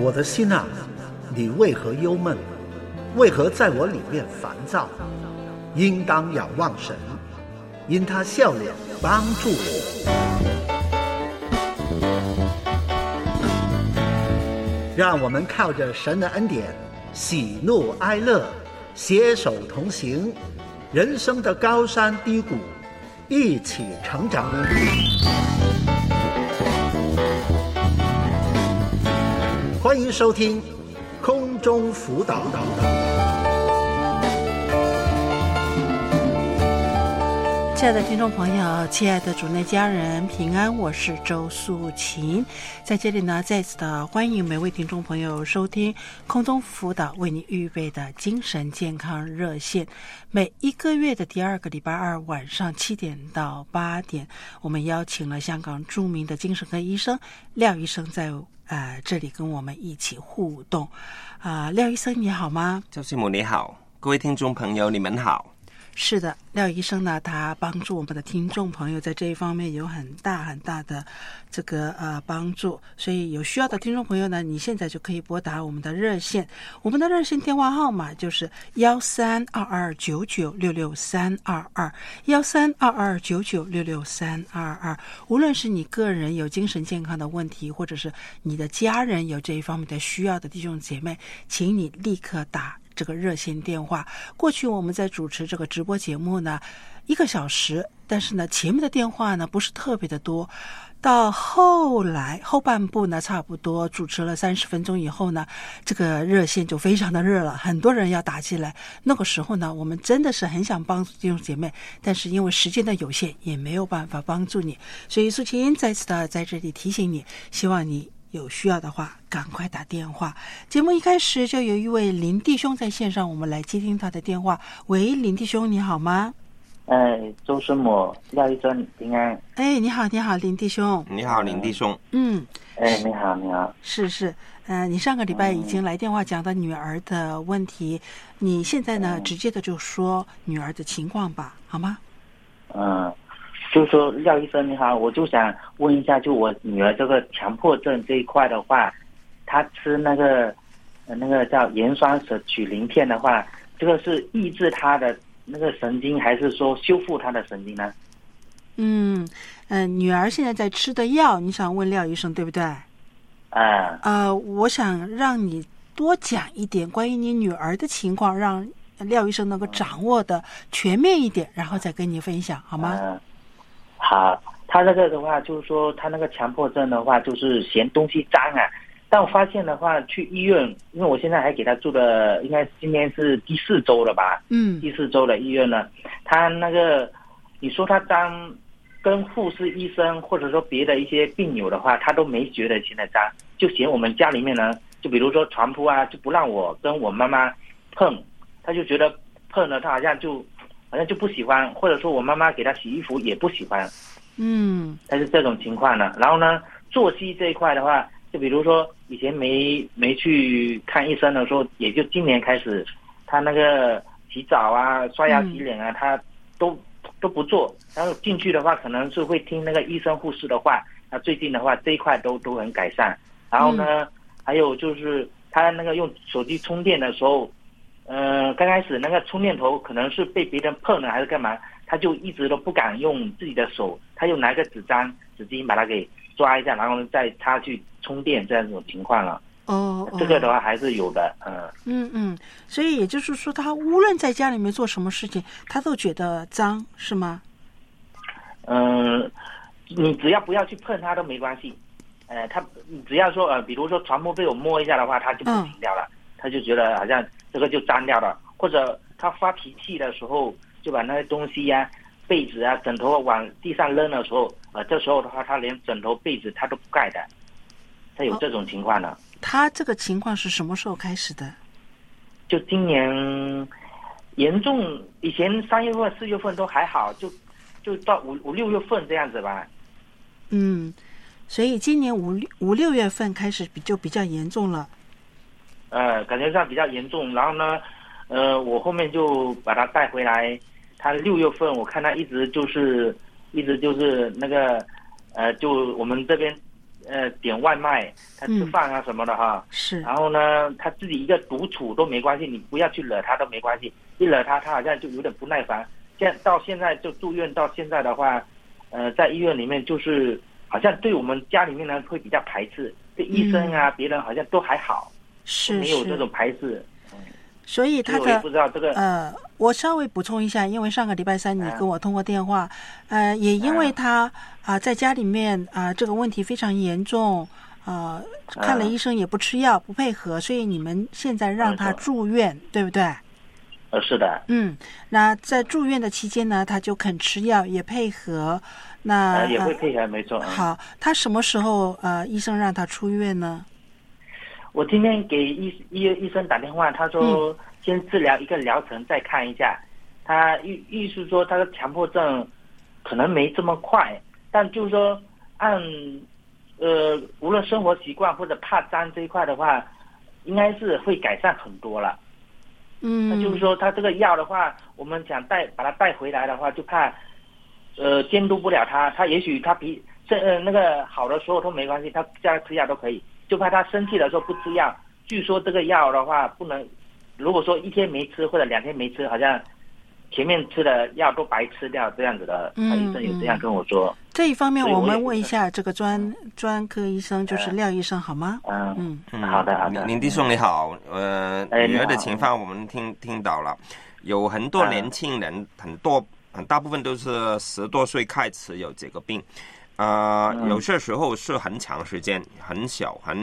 我的心啊，你为何忧闷？为何在我里面烦躁？应当仰望神，因他笑脸帮助我。让我们靠着神的恩典，喜怒哀乐，携手同行，人生的高山低谷，一起成长。欢迎收听空中辅导。 亲爱的听众朋友，亲爱的主内家人平安，我是周素琴。在这里呢，再次的欢迎每位听众朋友收听空中辅导为你预备的精神健康热线。每一个月的第二个礼拜二晚上7点到8点，我们邀请了香港著名的精神科医生廖医生在这里跟我们一起互动。廖医生你好吗？ 周师母你好，各位听众朋友你们好。 是的，廖医生呢，他帮助我们的听众朋友在这一方面有很大的这个帮助，所以有需要的听众朋友呢，你现在就可以拨打我们的热线，我们的热线电话号码就是1322996322132299663222。无论是你个人有精神健康的问题，或者是你的家人有这一方面的需要的弟兄姐妹，请你立刻打这个热线电话。过去我们在主持这个直播节目呢1个小时，但是呢前面的电话呢不是特别的多，到后半部呢差不多主持了30分钟以后呢，这个热线就非常的热了，很多人要打进来。那个时候呢，我们真的是很想帮助弟兄姐妹，但是因为时间的有限，也没有办法帮助你。所以素琴再次的在这里提醒你，希望你有需要的话赶快打电话。节目一开始就有一位林弟兄在线上，我们来接听他的电话。喂，林弟兄你好吗？ 周师母，廖医生平安。 你好林弟兄。 你好林弟兄。 你好。 是你上个礼拜已经来电话讲的女儿的问题，你现在呢直接的就说女儿的情况吧，好吗？ 就是说廖医生你好，我就想问一下，就我女儿这个强迫症这一块的话，她吃那个叫盐酸酯曲磷片的话，这个是抑制她的那个神经，还是说修复她的神经呢？ 女儿现在在吃的药，你想问廖医生对不对？我想让你多讲一点关于你女儿的情况，让廖医生能够掌握的全面一点，然后再跟你分享，好吗？ 好，他这个的话就是说他那个强迫症的话就是嫌东西脏啊，但我发现的话去医院，因为我现在还给他住的应该今天是第4周了吧，第4周的医院了，他那个你说他脏，跟护士医生或者说别的一些病友的话，他都没觉得现在脏，就嫌我们家里面呢，就比如说床铺啊，就不让我跟我妈妈碰，他就觉得碰了他好像就不喜欢，或者说我妈妈给他洗衣服也不喜欢，他是这种情况呢。然后呢，作息这一块的话，就比如说以前没去看医生的时候，也就今年开始，他那个洗澡啊、刷牙、洗脸啊，他都不做。然后进去的话，可能是会听那个医生、护士的话。那最近的话，这一块都很改善。然后呢，还有就是他那个用手机充电的时候。刚开始那个充电头可能是被别人碰了还是干嘛，他就一直都不敢用自己的手，他就拿个纸巾把它给抓一下，然后再插去充电，这样种情况了。这个的话还是有的。 所以也就是说，他无论在家里面做什么事情，他都觉得脏，是吗？ 你只要不要去碰他都没关系。他只要说比如说床铺被我摸一下的话，他就不停掉了。他就觉得好像这个就脏掉了，或者他发脾气的时候，就把那些东西啊、被子啊、枕头往地上扔的时候，这时候的话，他连枕头、被子他都不盖的，他有这种情况呢。 他这个情况是什么时候开始的？ 就今年严重，以前3月份、4月份都还好，就到5、6月份这样子吧。 所以今年5、6月份开始就比较严重了。 感觉上比较严重，然后呢，我后面就把他带回来。他6月份我看他一直就是那个，就我们这边点外卖，他吃饭啊什么的哈。 是。 然后呢，他自己一个独处都没关系，你不要去惹他都没关系，一惹他，他好像就有点不耐烦。到现在就住院到现在的话，在医院里面就是好像对我们家里面呢会比较排斥，对医生啊、别人好像都还好， 是没有这种排斥。 所以他的我也不知道这个我稍微补充一下，因为上个礼拜三你跟我通过电话，也因为他在家里面这个问题非常严重，看了医生也不吃药不配合，所以你们现在让他住院，对不对？ 是的。 那在住院的期间呢，他就肯吃药也配合，那也会配合，没错。 好，他什么时候医生让他出院呢？ 我今天给医生打电话，他说先治疗一个疗程再看一下。他意思说他的强迫症可能没这么快，但就是说按无论生活习惯或者怕脏这一块的话，应该是会改善很多了。那就是说他这个药的话，我们想把他带回来的话，就怕监督不了他，他也许他那个好的时候都没关系，他叫他吃药都可以。就怕他生气的时候不吃药，据说这个药的话不能，如果说1天没吃或者2天没吃，好像前面吃的药都白吃掉这样子的。他医生有这样跟我说。 这一方面我们问一下这个专科医生，就是廖医生好吗？ 好的。 林弟兄你好，女儿的情况我们听到了，有很多年轻人，很大部分都是10多岁开始有这个病。有些时候是很长时间，很小，很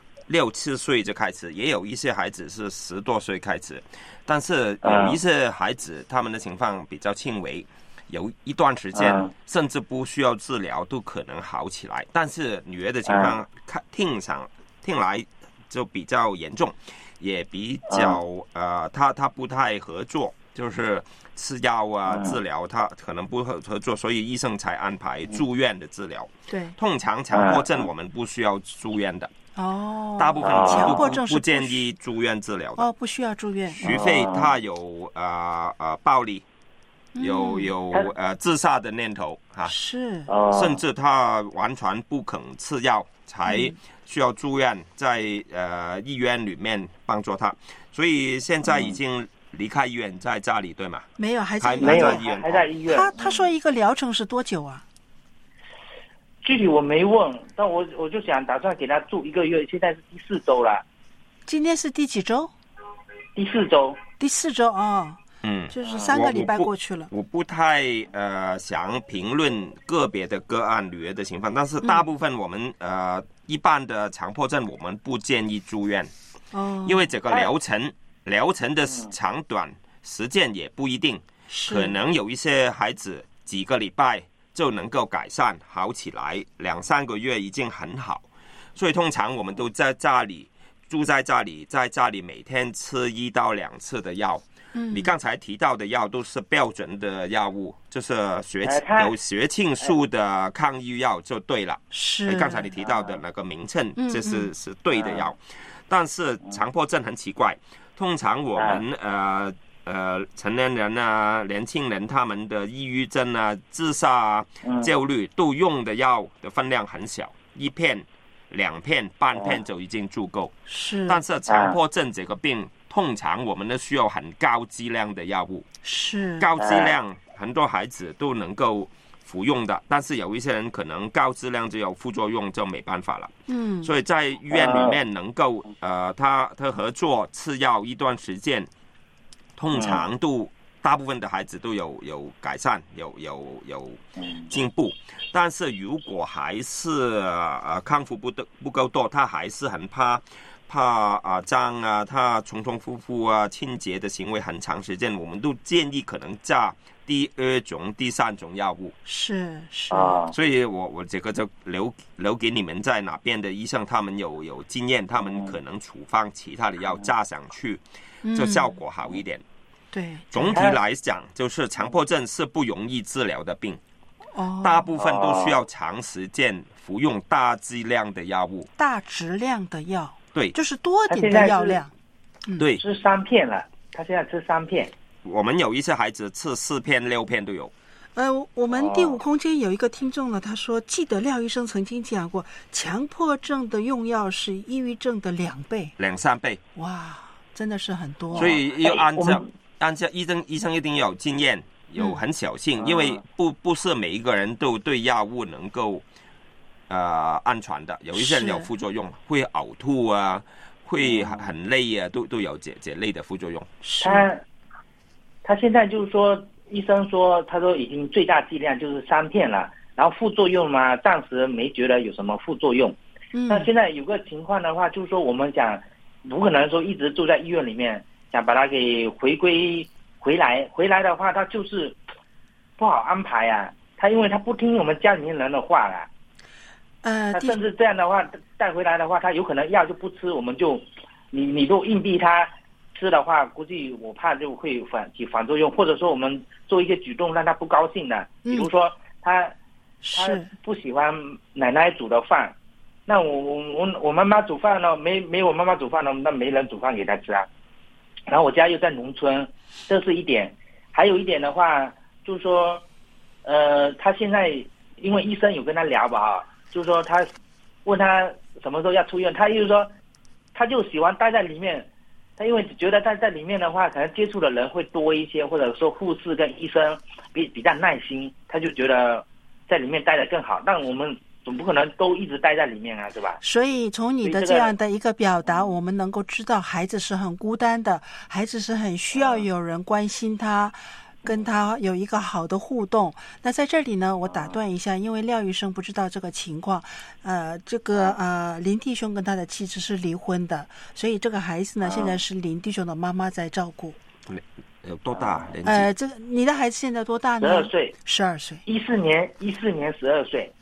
6、7岁就开始，也有一些孩子是10多岁开始，但是有一些孩子他们的情况比较轻微，有一段时间甚至不需要治疗都可能好起来。但是女儿的情况听来就比较严重，也比较她不太合作，就是吃药治疗他可能不合作，所以医生才安排住院的治疗。 对， 通常强迫症我们不需要住院的。大部分强迫症是不建议住院治疗的。 不需要住院， 除非他有暴力，有自杀的念头是， 甚至他完全不肯吃药，才需要住院，在医院里面帮助他。所以现在已经离开医院，在家里对吗？ 没有，还在医院。还在医院。 他说一个疗程是多久啊？ 具体我没问，但我就想打算给他住1个月，现在是第4周了。 今天是第几周？ 第4周。 第4周就是3个礼拜过去了。 我不太想评论个别的个案女儿的情况，但是大部分我们一般的强迫症我们不建议住院，因为这个疗程的长短时间也不一定，可能有一些孩子几个礼拜就能够改善好起来，2、3个月已经很好，所以通常我们都在家里住在家里，在家里每天吃1到2次的药。你刚才提到的药都是标准的药物，就是有血清素的抗抑郁药就对了。 是刚才你提到的那个名称，这是对的药。但是强迫症很奇怪，通常我们成年人年轻人他们的抑郁症自杀焦虑都用的药的分量很小，1片、2片、半片就已经足够。 是， 但是强迫症这个病，通常我们都需要很高剂量的药物。 是， 高剂量很多孩子都能够服用的，但是有一些人可能高质量就有副作用，就没办法了。所以在医院里面能够他合作吃药一段时间，通常大部分的孩子都有改善，有进步。但是如果还是康复不够多，他还是很怕脏他重复清洁的行为很长时间，我们都建议可能加第2种、第3种药物。 是所以我这个就留给你们在哪边的医生，他们有经验，他们可能处方其他的药加上去，就效果好一点。 对， 总体来讲，就是强迫症是不容易治疗的病。大部分都需要长时间服用大剂量的药物， 大质量的药。 对， 就是多点的药量。 对， 吃3片了，他现在吃3片。 我们有一些孩子吃4片、6片都有。 我们第五空间有一个听众呢，他说记得廖医生曾经讲过，强迫症的用药是抑郁症的2倍、 2-3倍。 哇，真的是很多。 所以要按照医生一定要有经验，有很小心，因为不是每一个人都对药物能够安全的，有一些人有副作用，会呕吐啊，会很累啊，都有这类的副作用。 他现在就是说，医生说他说已经最大剂量就是3片了，然后副作用嘛，暂时没觉得有什么副作用。那现在有个情况的话，就是说我们讲不可能说一直住在医院里面，想把他给回来的话，他就是不好安排啊。他因为他不听我们家里面人的话啦。他甚至这样的话带回来的话，他有可能药就不吃，我们就你如果硬逼他吃的话，估计我怕就会起反作用，或者说我们做一些举动让他不高兴的，比如说他不喜欢奶奶煮的饭，那我妈妈煮饭呢，没我妈妈煮饭呢，那没人煮饭给他吃啊。然后我家又在农村，这是一点。还有一点的话，就是说，他现在因为医生有跟他聊吧，就是说他问他什么时候要出院，他就是说他就喜欢待在里面。他因为觉得在里面的话，可能接触的人会多一些，或者说护士跟医生比较耐心，他就觉得在里面待得更好。但我们总不可能都一直待在里面啊，是吧？ 所以从你的这样的一个表达，我们能够知道孩子是很孤单的，孩子是很需要有人关心他，跟他有一个好的互动。那在这里呢，我打断一下，因为廖医生不知道这个情况，林弟兄跟他的妻子是离婚的，所以这个孩子呢，现在是林弟兄的妈妈在照顾。 有多大年纪？ 你的孩子现在多大呢 ？12岁。 12岁。 14年12岁。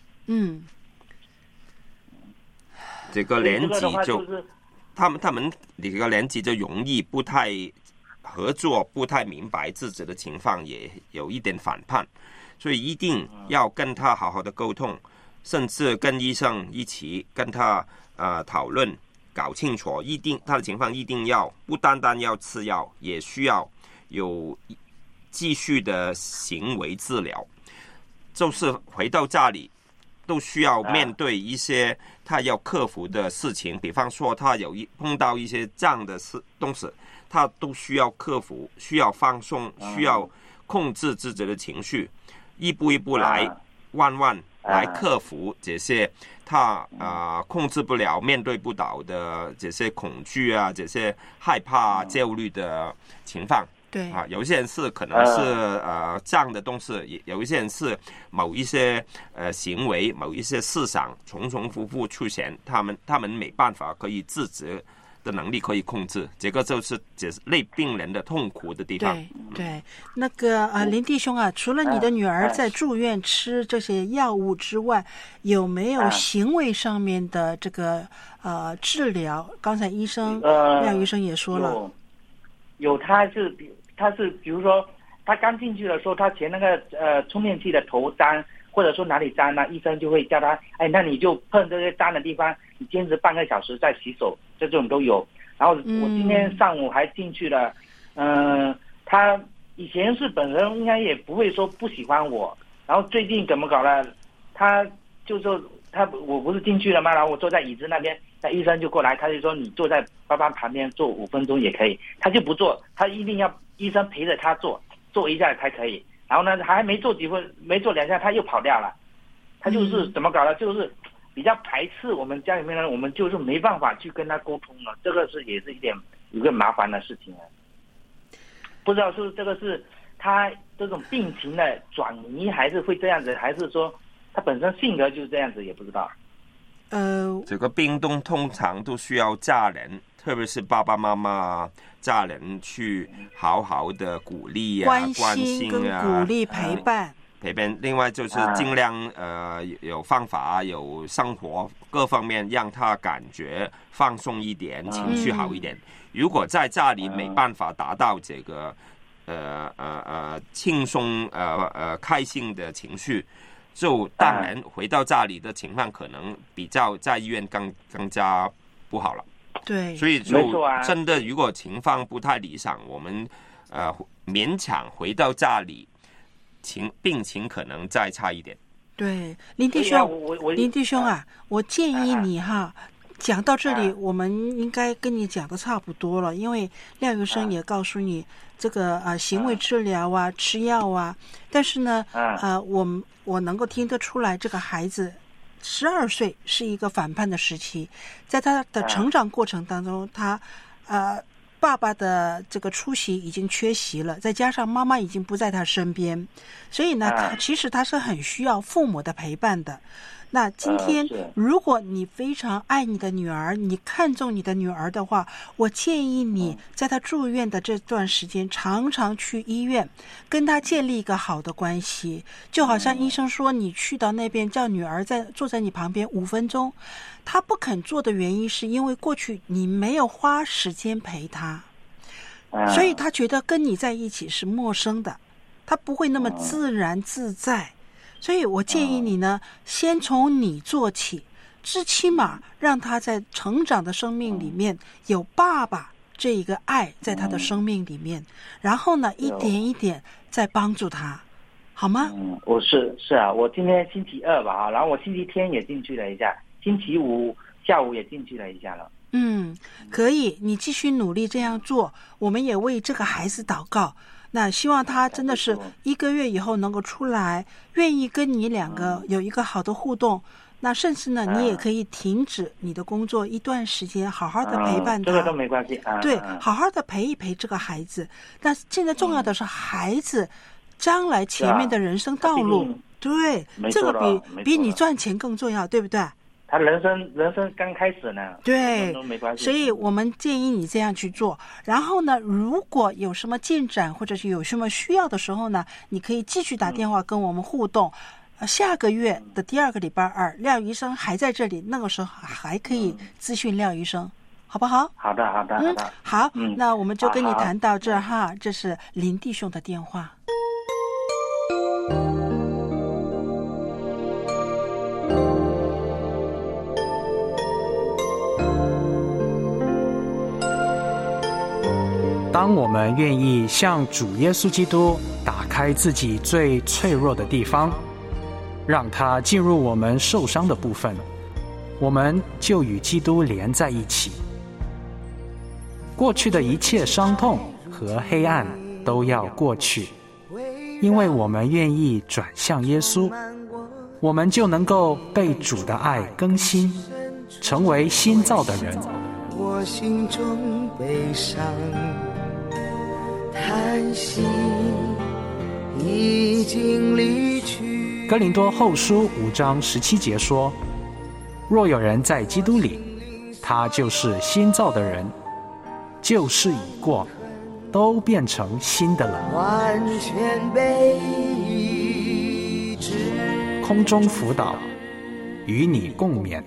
这个年纪就他们这个年纪就容易不太合作，不太明白自己的情况，也有一点反叛，所以一定要跟他好好的沟通，甚至跟医生一起跟他讨论，搞清楚，他的情况一定要不单单要吃药，也需要有继续的行为治疗，就是回到家里都需要面对一些他要克服的事情，比方说他碰到一些这样的东西，他都需要克服，需要放松，需要控制自己的情绪，一步一步来慢慢来克服这些他控制不了、面对不到的这些恐惧啊，这些害怕、焦虑的情况。 对有一些人是可能是这样的东西，有一些人是某一些行为、某一些思想重复出现，他们没办法可以自己的能力可以控制，这个就是类病人的痛苦的地方。 对，那个林弟兄啊，除了你的女儿在住院吃这些药物之外，有没有行为上面的这个治疗？刚才廖医生也说了， 有他是比如说他刚进去的时候，他前那个充电器的头脏，或者说哪里脏呢，医生就会叫他，那你就碰这些脏的地方，你坚持半个小时再洗手，这种都有。然后我今天上午还进去了，他以前是本人应该也不会说不喜欢我，然后最近怎么搞了，他就说我不是进去了吗？然后我坐在椅子那边，那医生就过来，他就说你坐在爸爸旁边坐5分钟也可以，他就不坐，他一定要医生陪着他坐一下才可以。然后呢，还没坐2下，他又跑掉了。他就是怎么搞的，就是比较排斥我们家里面的人，我们就是没办法去跟他沟通了。这个也是有个麻烦的事情啊。不知道是这个是他这种病情的转移，还是会这样子，还是说他本身性格就是这样子，也不知道。 这个病通常都需要家人，特别是爸爸妈妈、家人去好好的鼓励关心跟鼓励陪伴。 另外就是尽量有方法、有生活各方面让他感觉放松一点，情绪好一点。如果在家里没办法达到这个轻松开心的情绪，就当然回到家里的情况可能比较在医院更加不好了。 对， 所以就真的如果情况不太理想，我们勉强回到家里病情可能再差一点。 对，林弟兄啊，我建议你讲到这里，我们应该跟你讲的差不多了，因为廖医生也告诉你这个行为治疗啊，吃药啊，但是呢，我能够听得出来，这个孩子12岁是一个反叛的时期，在他的成长过程当中，他爸爸的这个出席已经缺席了，再加上妈妈已经不在他身边，所以呢，其实他是很需要父母的陪伴的。那今天如果你非常爱你的女儿，你看重你的女儿的话，我建议你在她住院的这段时间常常去医院跟她建立一个好的关系，就好像医生说你去到那边叫女儿坐在你旁边5分钟，她不肯做的原因是因为过去你没有花时间陪她，所以她觉得跟你在一起是陌生的，她不会那么自然自在。所以我建议你呢，先从你做起，最起码让他在成长的生命里面有爸爸这一个爱在他的生命里面，然后呢，一点一点再帮助他，好吗？ 我是啊，我今天星期2吧，然后我星期天也进去了一下，星期5下午也进去了一下了。 可以，你继续努力这样做，我们也为这个孩子祷告。那希望他真的是1个月以后能够出来，愿意跟你2个有一个好的互动。那甚至呢，你也可以停止你的工作一段时间，好好的陪伴他。 这个都没关系啊。 对，好好的陪一陪这个孩子。那现在重要的是孩子将来前面的人生道路，对，这个比你赚钱更重要，对不对？ 他人生刚开始呢， 对， 都没关系。 所以我们建议你这样去做。然后呢，如果有什么进展或者是有什么需要的时候呢，你可以继续打电话跟我们互动。下个月的第2个礼拜2，廖医生还在这里，那个时候还可以咨询廖医生，好不好？ 好的。 好，那我们就跟你谈到这哈，这是林弟兄的电话。 当我们愿意向主耶稣基督打开自己最脆弱的地方，让他进入我们受伤的部分，我们就与基督连在一起。过去的一切伤痛和黑暗都要过去，因为我们愿意转向耶稣，我们就能够被主的爱更新，成为新造的人。 我心中悲伤叹息已经离去。 哥林多后书5章17节说，若有人在基督里，他就是新造的人，旧事已过，都变成新的了。 完全被医治。 空中辅导，与你共勉。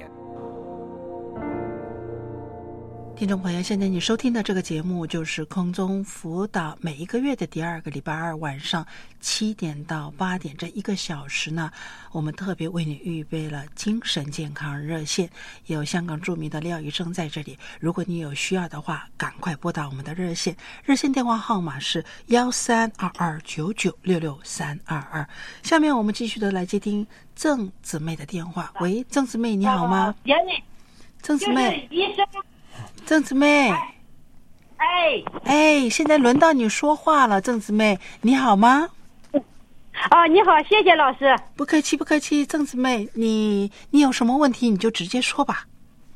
听众朋友，现在你收听的这个节目就是空中辅导，每一个月的第2个礼拜2晚上7点到8点，这1个小时呢，我们特别为你预备了精神健康热线，有香港著名的廖医生在这里。如果你有需要的话，赶快拨打我们的热线，热线电话号码是132299662322。下面我们继续的来接听郑姊妹的电话。喂，郑姊妹你好吗？郑姊妹，郑姊妹，现在轮到你说话了，郑姊妹，你好吗？ 你好，谢谢老师。 不客气，不客气。郑姊妹，你有什么问题你就直接说吧。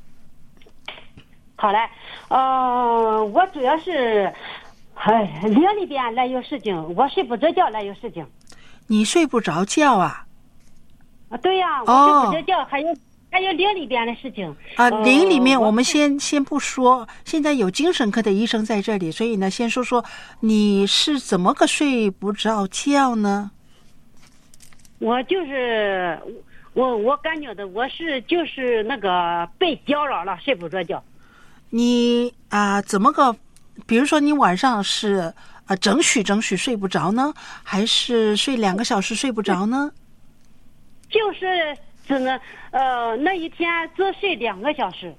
好嘞，我主要是，灵里边来有事情，我睡不着觉来有事情。 你睡不着觉啊？ 对呀，我睡不着觉，还有灵里边的事情灵里面我们先不说，现在有精神科的医生在这里，所以呢，先说说你是怎么个睡不着觉呢？ 我就是我感觉的，就是那个被搅扰了，睡不着觉。 你怎么个？比如说你晚上是整宿睡不着呢，还是睡2个小时睡不着呢？ 就是只能那一天只睡2个小时。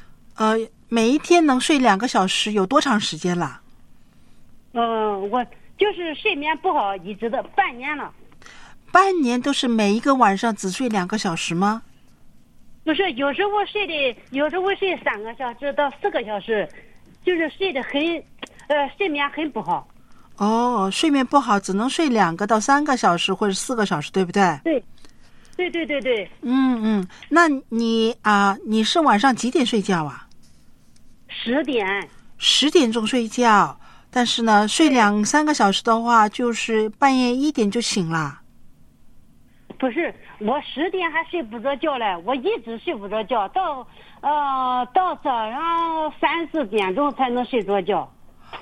每一天能睡2个小时，有多长时间了？ 我就是睡眠不好，一直的半年了。 半年都是每一个晚上只睡2个小时吗？ 不是，有时候睡3个小时到4个小时，就是睡得很，睡眠很不好。 哦，睡眠不好，只能睡2个到3个小时或者4个小时，对不对？ 对，对对对对。 那你是晚上几点睡觉啊 ？10点。 10点钟睡觉，但是呢，睡2-3个小时的话，就是半夜1点就醒了。 不是，我10点还睡不着觉嘞，我一直睡不着觉，到早上3-4点钟才能睡着觉。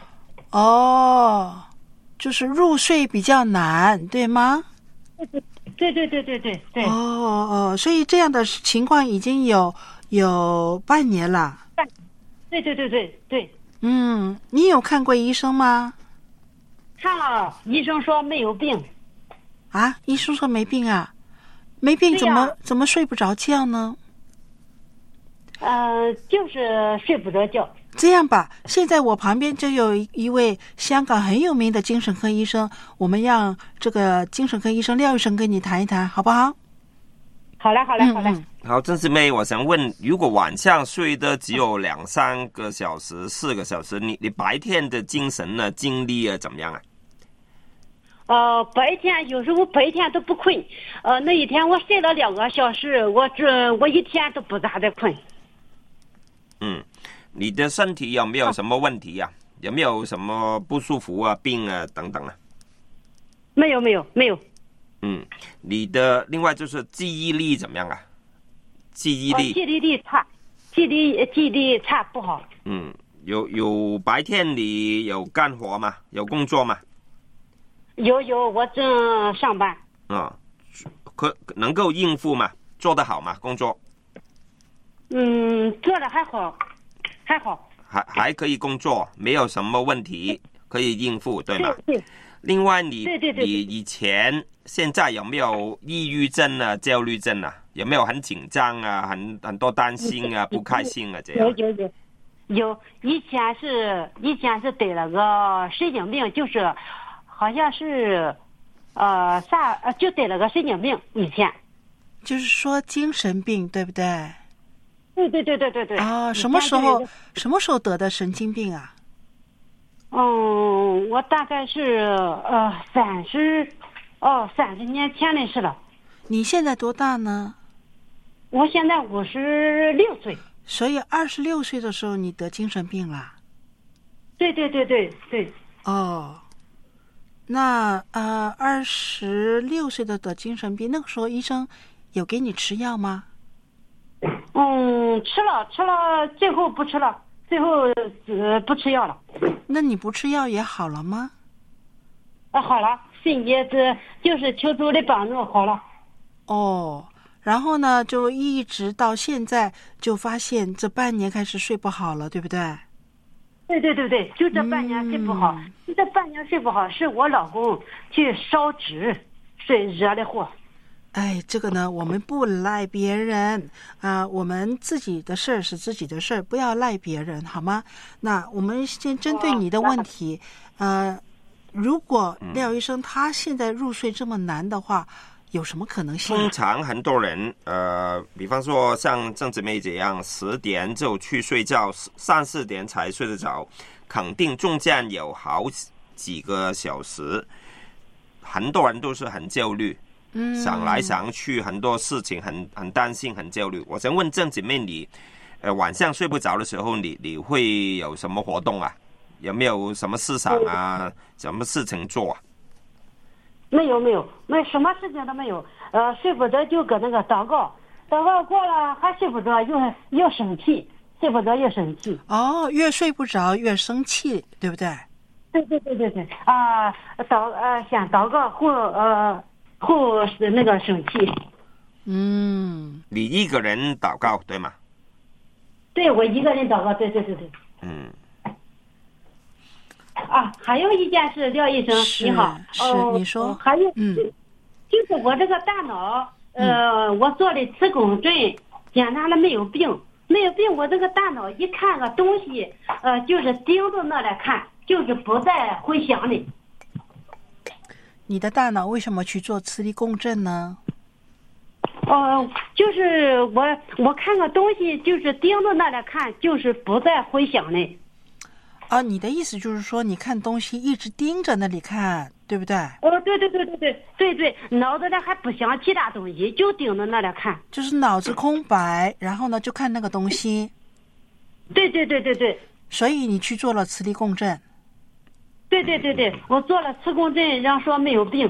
哦，就是入睡比较难，对吗？ 对对对对对对。 所以这样的情况已经有半年了。 对对对对对。 你有看过医生吗？ 看了，医生说没有病。 啊，医生说没病啊？没病怎么睡不着觉呢？ 就是睡不着觉。 这样吧，现在我旁边就有一位香港很有名的精神科医生，我们让这个精神科医生廖医生跟你谈一谈，好不好？ 好嘞，好嘞，好嘞。 好，郑姊妹，我想问，如果晚上睡的只有2-3个小时、4个小时，你白天的精神呢、精力怎么样啊？ 白天有时候白天都不困，那一天我睡了2个小时，我一天都不咋的困。 你的身体有没有什么问题啊？有没有什么不舒服啊、病啊等等啊？ 没有。 你的另外就是记忆力怎么样啊？记忆力差，记忆力差不好。 有白天你有干活吗？有工作吗？ 有，我正上班。 能够应付吗？做得好吗？工作？ 做得还好。 还可以工作，没有什么问题，可以应付，对吗？ 对。 另外你以前现在有没有抑郁症啊、焦虑症啊？有没有很紧张啊、很多担心啊、不开心啊这样？ 有。以前是得了个神经病，就是好像是就得了个神经病。以前就是说精神病，对不对？ 对。 什么时候得的神经病啊？ 我大概是30年前的事了。 你现在多大呢？ 我现在56岁。 所以26岁的时候你得精神病了？ 对。 那26岁的得精神病，那个时候医生有给你吃药吗？ 吃了，最后不吃了，不吃药了。 那你不吃药也好了吗？ 好了，肾结就是求助的帮助好了。 然后呢，就一直到现在，就发现这半年开始睡不好了，对不对？ 对，就这半年睡不好，这半年睡不好是我老公去烧纸惹的祸。 这个呢，我们不赖别人我们自己的事儿是自己的事儿，不要赖别人，好吗？那我们先针对你的问题，如果廖医生他现在入睡这么难的话，有什么可能性？ 通常很多人比方说像郑姊妹这样10点就去睡觉，3-4点才睡得着，肯定中间有好几个小时，很多人都是很焦虑。想来想去，很多事情很担心，很焦虑。我想问郑姊妹，你晚上睡不着的时候，你会有什么活动啊？有没有什么思想啊？什么事情做啊？ 没有，什么事情都没有。睡不着就搁那个祷告过了还睡不着，又生气，睡不着又生气。 越睡不着越生气，对不对？ 对。先祷告后是那个生气。 你一个人祷告对吗？ 对，我一个人祷告，对。还有一件事，廖医生你好。 你说。 还有就是我这个大脑我做的磁共振检查了没有病，我这个大脑一看个东西就是盯着那来看，就是不再回想的。 你的大脑为什么去做磁力共振呢？ 就是我看个东西，就是盯着那里看，就是不再回想的。 你的意思就是说，你看东西一直盯着那里看，对不对？ 对，脑子里还不想其他东西，就盯着那里看。 就是脑子空白，然后呢就看那个东西。 对。 所以你去做了磁力共振。 对，我做了磁共振，让说没有病。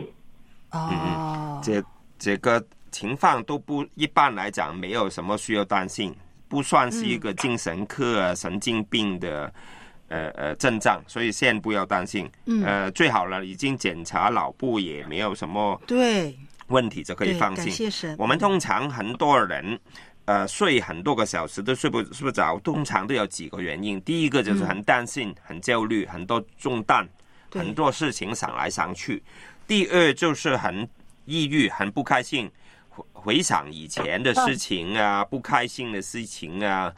这个情况都不一般来讲没有什么需要担心，不算是一个精神科神经病的症状，所以先不要担心。最好了，已经检查脑部也没有什么问题，就可以放心。 感谢神。 我们通常很多人睡很多个小时都睡不着，通常都有几个原因。第一个就是很担心、很焦虑，很多重担，很多事情想来想去。第二就是很抑郁、很不开心，回想以前的事情啊，不开心的事情啊，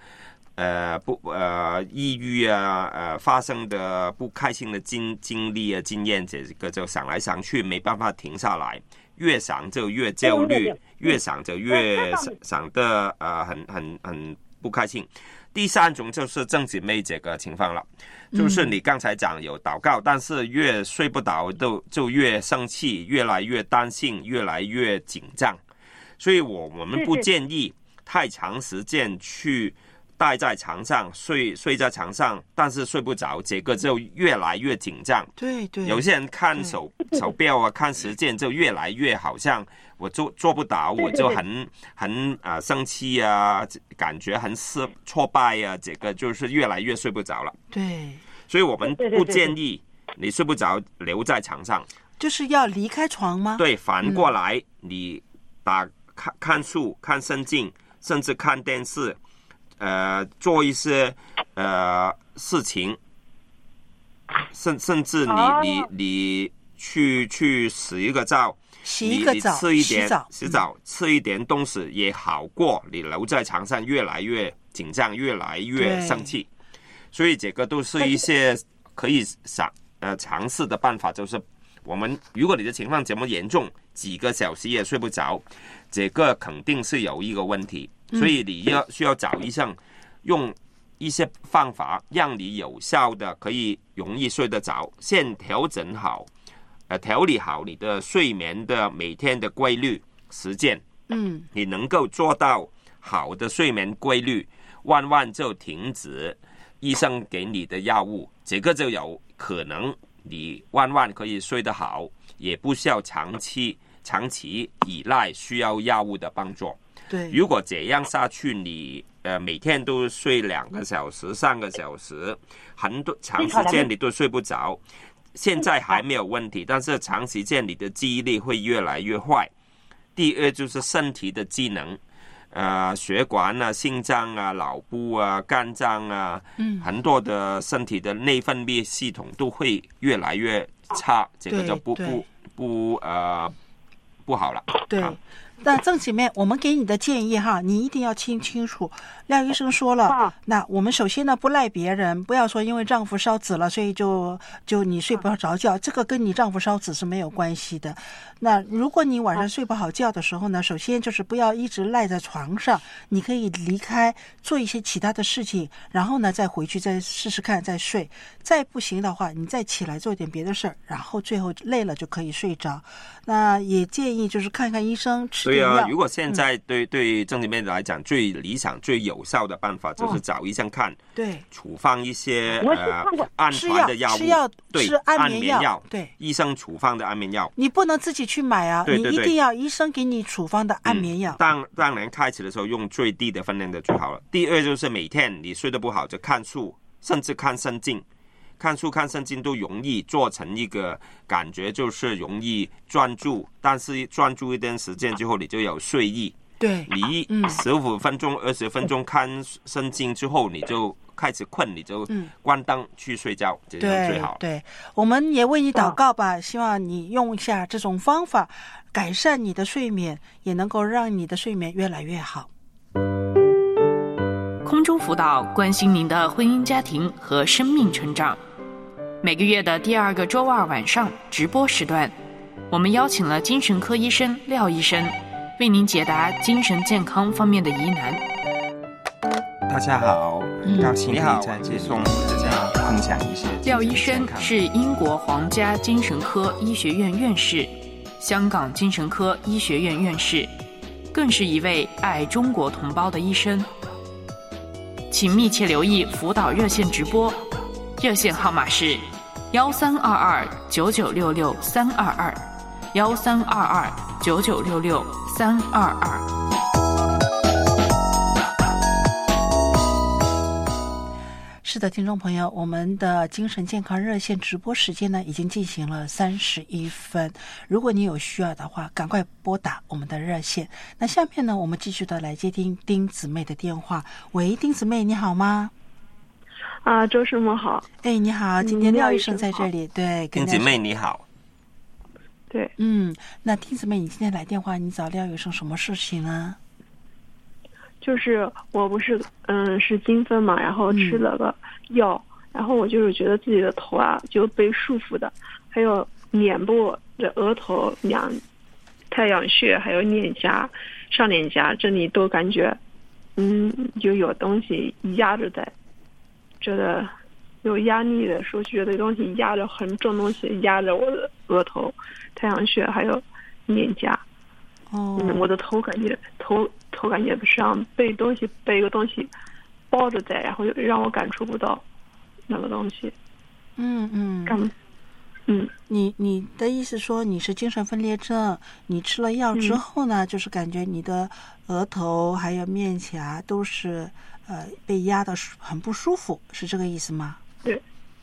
抑郁啊，发生的不开心的经历啊、经验，这个就想来想去，没办法停下来。越想就越焦虑，越想就越想的很不开心。第三种就是郑姐妹这个情况了，就是你刚才讲有祷告，但是越睡不着就越生气，越来越担心，越来越紧张。所以我们不建议太长时间去待在床上睡在床上，但是睡不着，这个就越来越紧张。 对， 有些人看手表啊，看时间就越来越好像我做不到，我就很生气啊，感觉很挫败啊，这个就是越来越睡不着了。 对， 所以我们不建议你睡不着留在床上， 就是要离开床吗？ 对，反过来你看书、看圣经，甚至看电视。做一些事情，甚至你去洗一个澡， 洗一个澡， 洗澡吃一点东西也好过你留在床上越来越紧张，越来越生气。所以这个都是一些可以尝试的办法，就是如果你的情况这么严重，几个小时也睡不着，这个肯定是有一个问题。所以你需要找医生用一些方法让你有效的可以容易睡得着，先调理好你的睡眠的每天的规律时间。你能够做到好的睡眠规律，慢慢就停止医生给你的药物，这个就有可能你慢慢可以睡得好，也不需要长期依赖需要药物的帮助。 对， 如果这样下去，你每天都睡2个小时、3个小时，长时间你都睡不着，现在还没有问题，但是长时间你的记忆力会越来越坏。第二就是身体的机能，血管啊、心脏啊、脑部啊、肝脏啊，很多的身体的内分泌系统都会越来越差，这个就不好了。 对。那郑姐妹，我们给你的建议哈，你一定要听清楚。廖医生说了，那我们首先呢不赖别人，不要说因为丈夫烧紫了，所以就你睡不着觉，这个跟你丈夫烧紫是没有关系的。那如果你晚上睡不好觉的时候呢，首先就是不要一直赖在床上，你可以离开做一些其他的事情，然后呢再回去再试试看再睡。再不行的话，你再起来做点别的事儿，然后最后累了就可以睡着。那也建议就是看看医生，吃点药。 对啊，如果现在对郑姐妹来讲，最理想、最有效的办法就是找医生看， 对， 处方一些安团的药物， 吃安眠药， 对，医生处方的安眠药， 你不能自己去买啊，你一定要医生给你处方的安眠药。 当然，开始的时候用最低的分量的最好了。第二就是每天你睡得不好就看书，甚至看圣经。看书看圣经都容易做成一个感觉，就是容易专注，但是专注一段时间之后你就有睡意。 对， 你15分钟、20分钟看圣经之后，你就开始困，你就关灯去睡觉，这样最好。 对，我们也为你祷告吧，希望你用一下这种方法，改善你的睡眠，也能够让你的睡眠越来越好。 空中辅导关心您的婚姻家庭和生命成长，每个月的第2个周二晚上直播时段， 我们邀请了精神科医生廖医生，为您解答精神健康方面的疑难。 大家好，很高兴可以在这里跟大家分享一些。 廖医生是英国皇家精神科医学院院士，香港精神科医学院院士，更是一位爱中国同胞的医生。请密切留意辅导热线直播，热线号码是1322-9966-322，1322-9966-322。 是的，听众朋友，我们的精神健康热线直播时间呢已经进行了31分。如果你有需要的话，赶快拨打我们的热线。那下面呢，我们继续的来接听丁姊妹的电话。喂，丁姊妹，你好吗？ 周师母好。 哎，你好，今天廖医生在这里。对， 丁姊妹你好。 对， 那丁姊妹，你今天来电话，你找廖医生什么事情呢？ 就是我不是是精分嘛，然后吃了个药，然后我就是觉得自己的头啊就被束缚的，还有脸部的额头太阳穴还有脸颊上脸颊这里都感觉就有东西压着在，觉得有压力的时候觉得东西压着很重东西压着我的额头太阳穴还有脸颊。我的头感觉像被一个东西包着在，然后让我感触不到那个东西。 你的意思说你是精神分裂症，你吃了药之后呢，就是感觉你的额头还有面颊都是被压得很不舒服，是这个意思吗？ 对。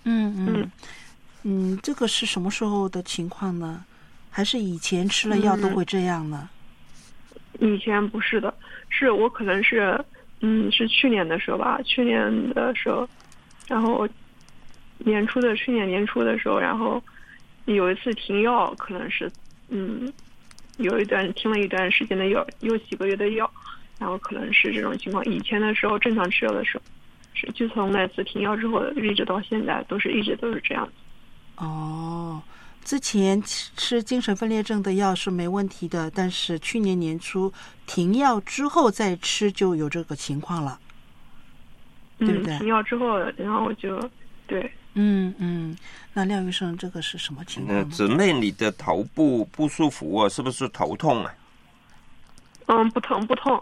这个是什么时候的情况呢？还是以前吃了药都会这样呢？ 以前不是的，是我可能是去年的时候吧，然后去年年初的时候，然后有一次停药，可能是停了一段时间的药，有几个月的药，然后可能是这种情况。以前的时候正常吃药的时候，就从那次停药之后一直到现在一直都是这样子。 之前吃精神分裂症的药是没问题的，但是去年年初停药之后再吃就有这个情况了，对不对？ 停药之后，然后我就对。 那廖医生，这个是什么情况呢？ 姊妹，你的头部不舒服是不是头痛啊？ 不痛，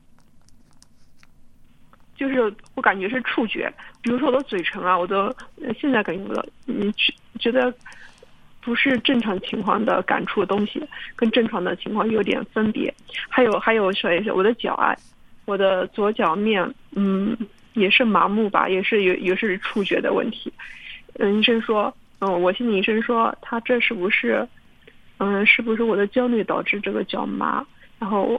就是我感觉是触觉，比如说我的嘴唇啊，我都现在感觉不到，觉得不是正常情况的感触的东西，跟正常的情况有点分别。还有说一下我的脚啊，我的左脚面也是麻木吧，也是触觉的问题。医生说，我心理医生说他这是不是我的焦虑导致这个脚麻，然后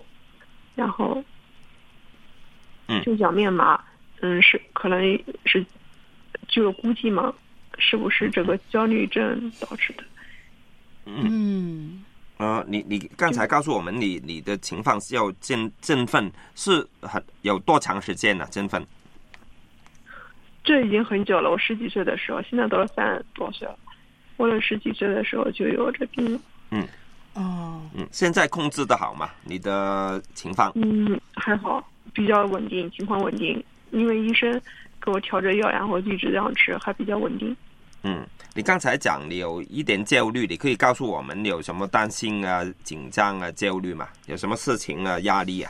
就脚面麻，是可能是就估计嘛，是不是这个焦虑症导致的？ 你刚才告诉我们你的情况是要振奋，是有多长时间呢？振奋？ 这已经很久了，我10几岁的时候，现在都是30多岁了。我10几岁的时候就有这病。 现在控制得好吗？你的情况？ 还好，比较稳定，情况稳定。因为医生给我调着药，然后一直这样吃，还比较稳定。 你刚才讲你有一点焦虑，你可以告诉我们你有什么担心啊、紧张啊、焦虑吗？有什么事情啊、压力啊？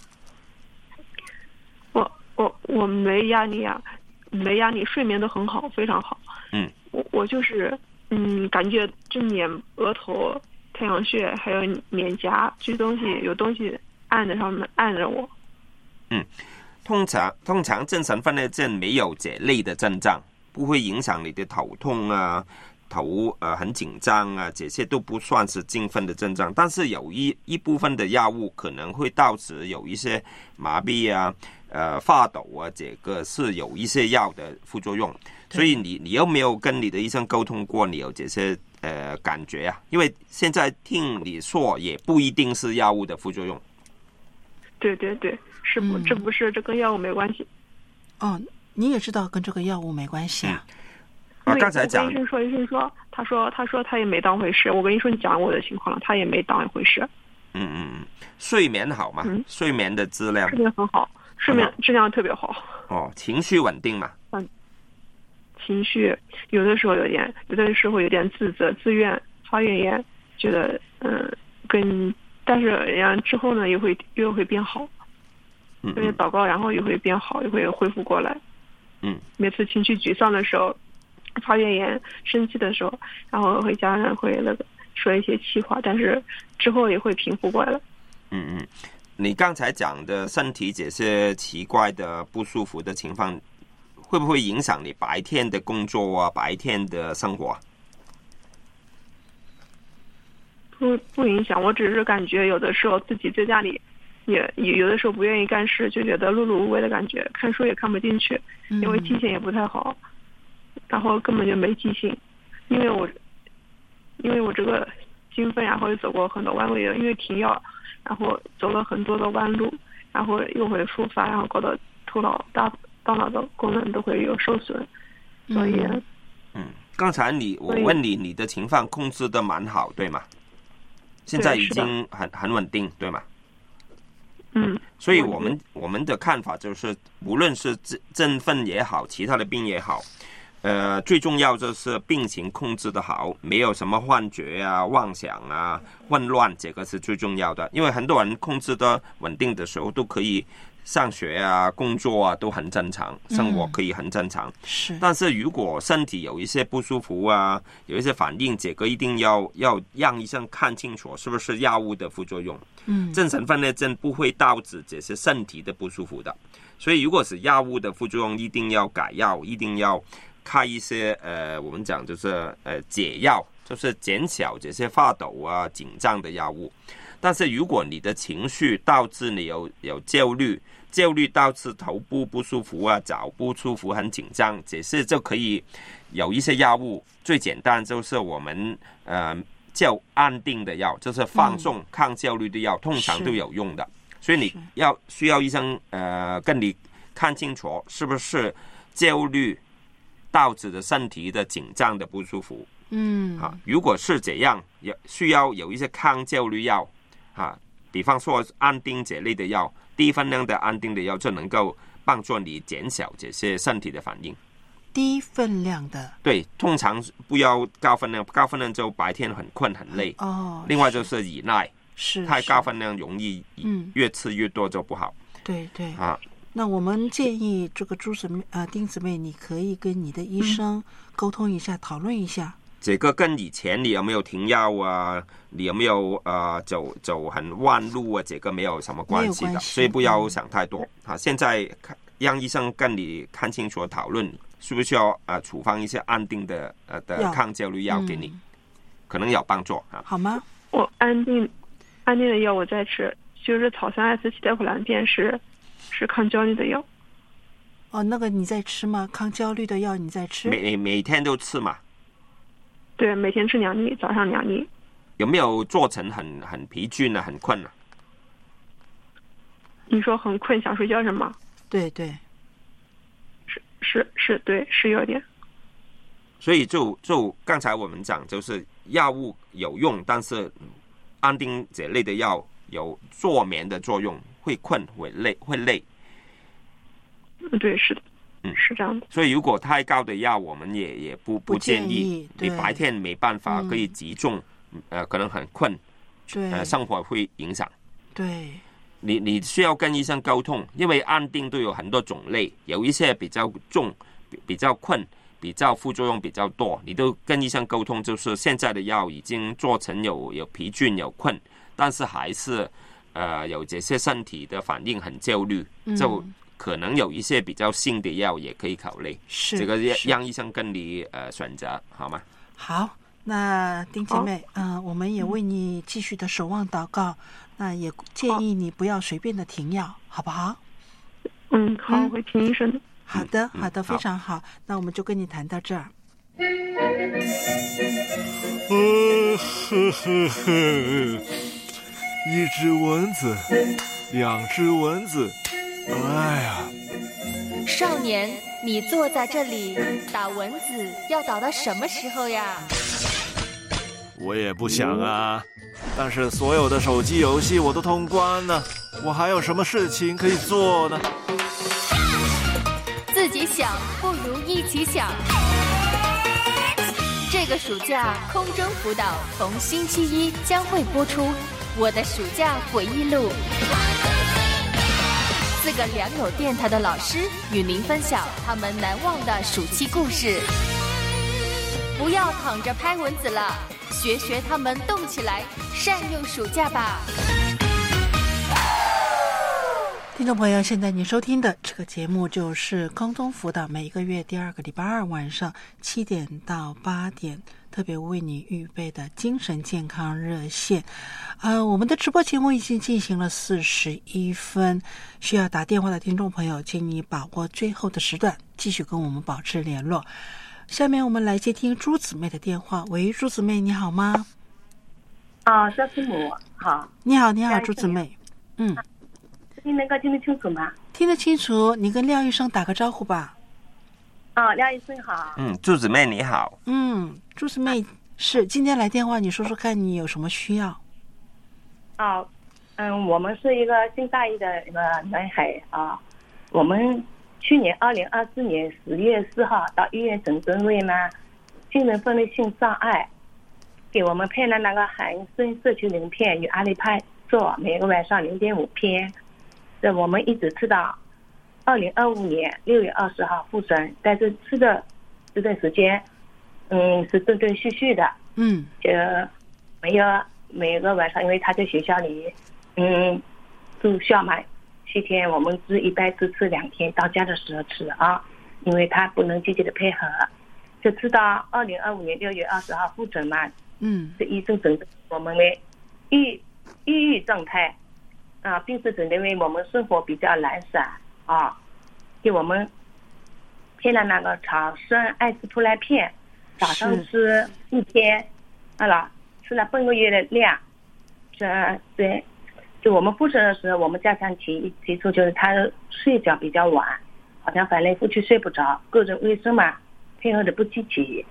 我没压力啊，没压力，睡眠都很好，非常好。我就是感觉正脸、额头、太阳穴还有脸颊这东西有东西按着上面按着我。 通常精神分裂症没有这类的症状，不会影响你的头痛啊、头很紧张啊，这些都不算是精分的症状。但是有一部分的药物可能会导致有一些麻痹啊、发抖啊，这个是有一些药的副作用。所以你有没有跟你的医生沟通过你有这些感觉啊？因为现在听你说也不一定是药物的副作用。 对，是不？这跟药物没关系。 你也知道跟这个药物没关系啊？ 刚才讲， 医生说，他说他也没当回事。我跟医生讲我的情况了，他也没当一回事。 睡眠好吗？睡眠的质量？ 睡眠很好，睡眠质量特别好。 情绪稳定嘛？ 情绪有的时候有点自责、自怨、发怨言，觉得但是之后呢又会变好。所以祷告，然后也会变好，也会恢复过来。每次情绪沮丧的时候，发怨言、生气的时候，然后家人会说一些气话，但是之后也会平复过来了。 你刚才讲的身体这些奇怪的不舒服的情况，会不会影响你白天的工作啊，白天的生活？ 不影响，我只是感觉有的时候自己在家里也有的时候不愿意干事，就觉得碌碌无为的感觉，看书也看不进去，因为记性也不太好，然后根本就没记性。因为我这个兴奋，然后又走过很多弯路，因为停药，然后走了很多的弯路，然后又会复发，然后搞得头脑大脑的功能都会有受损，所以刚才我问你的情况控制的蛮好，对吗？现在已经很稳定，对吗？所以我们的看法就是，无论是振奋也好，其他的病也好，最重要就是病情控制的好，没有什么幻觉啊、妄想啊、混乱，这个是最重要的。因为很多人控制的稳定的时候，都可以上学啊、工作啊都很正常，生活可以很正常。但是如果身体有一些不舒服啊，有一些反应，这个一定要让医生看清楚是不是药物的副作用。精神分裂症不会导致这些身体的不舒服的，所以如果是药物的副作用，一定要改药，一定要开一些我们讲就是解药，就是减小这些发抖啊、紧张的药物。但是如果你的情绪导致你有焦虑导致头部不舒服啊、脚不舒服、很紧张，这些就可以有一些药物，最简单就是我们叫安定的药，就是放松抗焦虑的药，通常都有用的。所以你需要医生跟你看清楚是不是焦虑导致的身体的紧张的不舒服。如果是这样，需要有一些抗焦虑药比方说安定这类的药，低分量的安定的药就能够帮助你减小这些身体的反应。 低分量的， 对，通常不要高分量，高分量就白天很困很累。另外就是依赖，太高分量容易越吃越多就不好。 对那我们建议这个丁姊妹，你可以跟你的医生沟通一下，讨论一下。 这个跟以前你有没有停药啊，你有没有走很弯路啊，这个没有什么关系的，所以不要想太多。现在让医生跟你看清楚，讨论需不需要处方一些安定的抗焦虑药给你，可能有帮助好吗？ 我安定的药我在吃，就是草酸艾司替代唑兰片是抗焦虑的药。 那个你在吃吗？抗焦虑的药你在吃？ 每天都吃嘛？ 对，每天吃2粒，早上2粒。 有没有做成很疲倦啊，很困啊？ 你说很困想睡觉是吗？ 对， 是，对，是有点。 所以就刚才我们讲，就是药物有用，但是安定这类的药有助眠的作用，会困会累。 对，是的。是这样的。 所以如果太高的药，我们也不建议。你白天没办法可以集中，可能很困，生活会影响。 对， 你需要跟医生沟通，因为安定都有很多种类，有一些比较重、比较困、比较副作用比较多，你都跟医生沟通，就是现在的药已经做成有疲倦、有困，但是还是有这些身体的反应很焦虑，就可能有一些比较新的药也可以考虑，这个让医生跟你选择，好吗？ 好，那丁姐妹，我们也为你继续的守望祷告，那也建议你不要随便的停药，好不好？ 好，我会听医生的。 好的，非常好。那我们就跟你谈到这儿。 一只蚊子，2只蚊子。哎呀！ 少年， 你坐在这里打蚊子要打到什么时候呀？ 我也不想啊，但是所有的手机游戏我都通关了，我还有什么事情可以做呢？ 自己想不如一起想。这个暑假空中辅导逢星期一将会播出《我的暑假回忆录》，4个良友电台的老师与您分享他们难忘的暑期故事。不要躺着拍蚊子了，学学他们动起来，善用暑假吧。 听众朋友，现在您收听的这个节目就是空中辅导，每一个月第2个礼拜二晚上7点到8点特别为你预备的精神健康热线。我们的直播节目已经进行了41分，需要打电话的听众朋友，请你把握最后的时段，继续跟我们保持联络。下面我们来接听朱姊妹的电话。喂，朱姊妹，你好吗？ 小师母好。 你好，朱姊妹。 你能够听得清楚吗？ 听得清楚，你跟廖医生打个招呼吧。 廖医生好。 朱姊妹你好。 朱姊妹是今天来电话，你说说看你有什么需要？ 我们是一个姓大一的一个男孩啊，我们去年2024年10月4号到医院诊断为呢精神分裂性障碍，给我们配了那个海因森社区灵片与阿利派唑，每个晚上0.5片。这我们一直吃到2025年6月20号复诊，但是吃的这段时间是断断续续的，就没有每个晚上，因为他在学校里住校嘛，7天我们一般只吃2天，到家的时候吃啊，因为他不能积极的配合，就吃到2025年6月20号复诊嘛，这医生诊断我们为抑郁状态并且诊断为我们生活比较懒散给我们配了那个草酸艾司普莱片，早上吃1天，吃了半个月的量。就我们复诊的时候，我们家长提出就是他睡觉比较晚，好像翻来覆去睡不着，个人卫生嘛配合的不积极，